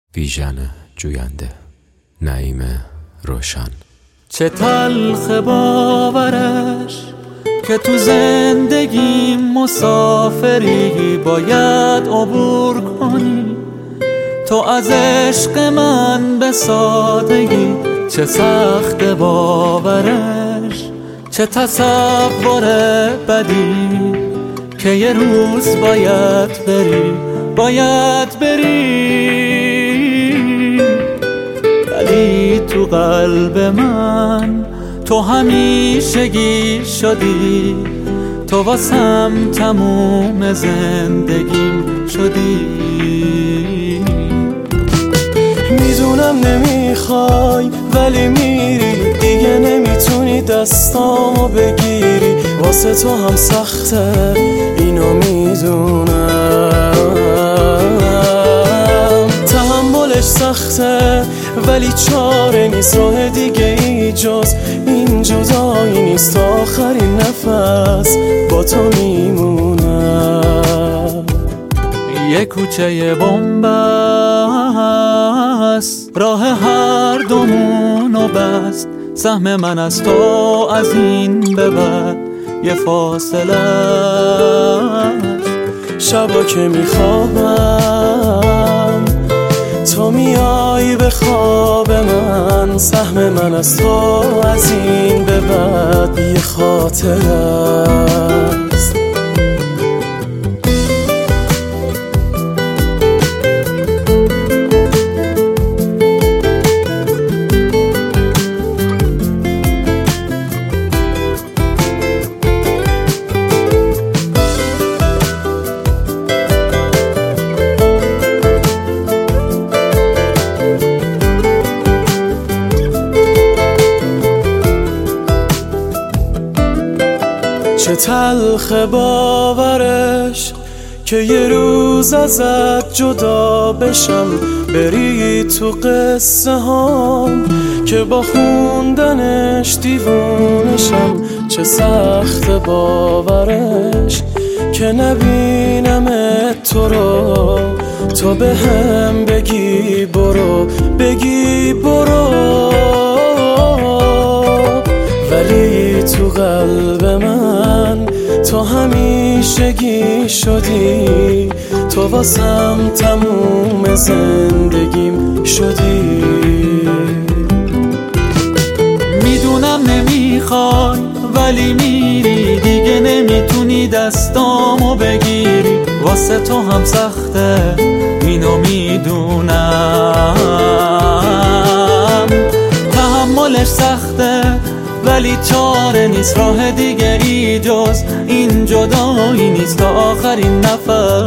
بیژن جوینده، نعیم روشن. چه تلخ باورش که تو زندگی مسافری باید عبور کنی، تو از عشق من به سادگی. چه سخت باورش، چه تصور بدی که یه روز باید بری ولی تو قلب من تو همیشگی شدی، تو واسم تموم زندگیم شدی. میدونم نمیخوای ولی میری، دیگه نمیتونی دستامو بگیری، واسه تو هم سخته اینو میدونم، تحملش سخته ولی چاره نیست، راه دیگه ای جز این جدایی نیست، تا آخرین نفس با تو میمونم. یه کوچه بن‌بست راه هر دومونو بست، سهم من از تو از این به بعد یه فاصله است. شبا که میخوابم تو میای به خواب من، سهم من از تو از این به بعد یه خاطره است. چه تلخ باورش که یه روز ازت جدا بشم، بری تو قصه هام که با خوندنش دیوونشم. چه سخت باورش که نبینم تو رو، تو به هم بگی برو ولی تو قلب من تو همیشگی شدی، تو واسم تموم زندگیم شدی. میدونم نمیخوای ولی میری، دیگه نمیتونی دستامو بگیری، واسه تو هم سخته اینو میدونم، تحملش سخته ولی چاره نیست، راه دیگه ای جز این جدایی نیست، تا آخرین نفس